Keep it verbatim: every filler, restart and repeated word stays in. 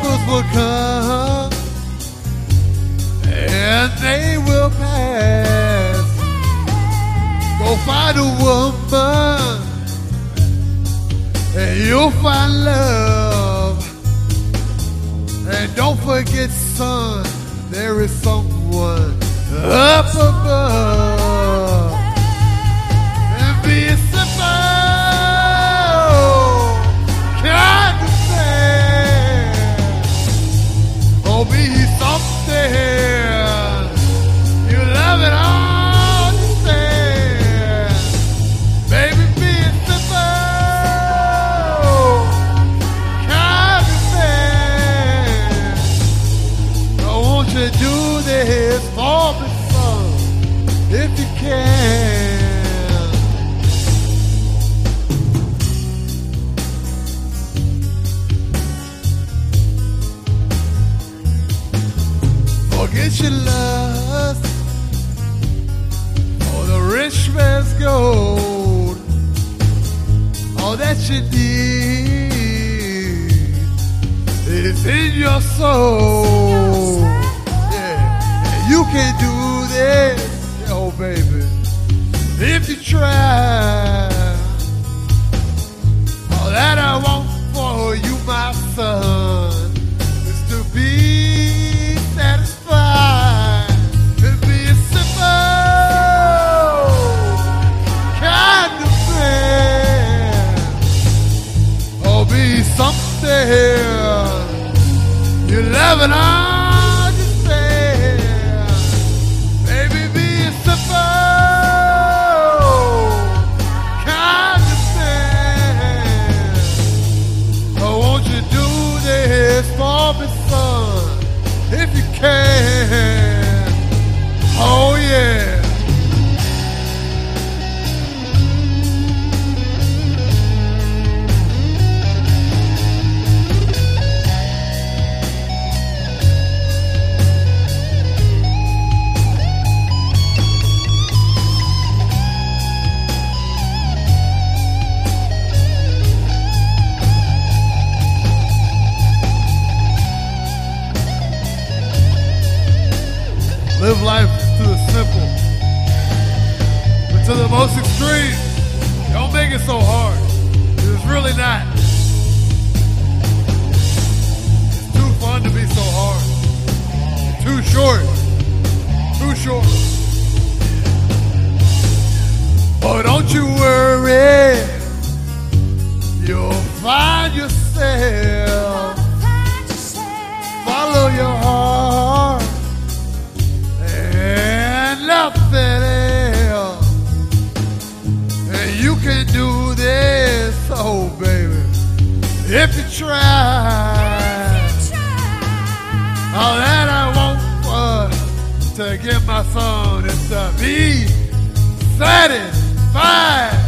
troubles will come and they will pass. Go find a woman and you'll find love. And don't forget, son, there is someone up above. And be a simple kind of man. Oh, be something you love it all to stand. Baby, be a simple kind of man. Oh, won't you do this for me, son, if you can? Forget your lust for the rich man's gold. All that you need is in your soul. Yeah, and you can do this, oh baby, if you try. All that I want for you, my son, is to be satisfied and be a simple kind of man. Oh, be something you love and understand. Baby, be a simple kind of man. Oh, won't you do this for me, son, if you can? Oh, yeah. Live life to the simple, but to the most extreme. Don't make it so hard. It's really not. It's too fun to be so hard. Too short. Too short. Oh, don't you worry. You'll find yourself. Follow your heart. Nothing else. And you can do this, oh baby, if you try. All that I want for to give my son is to be satisfied.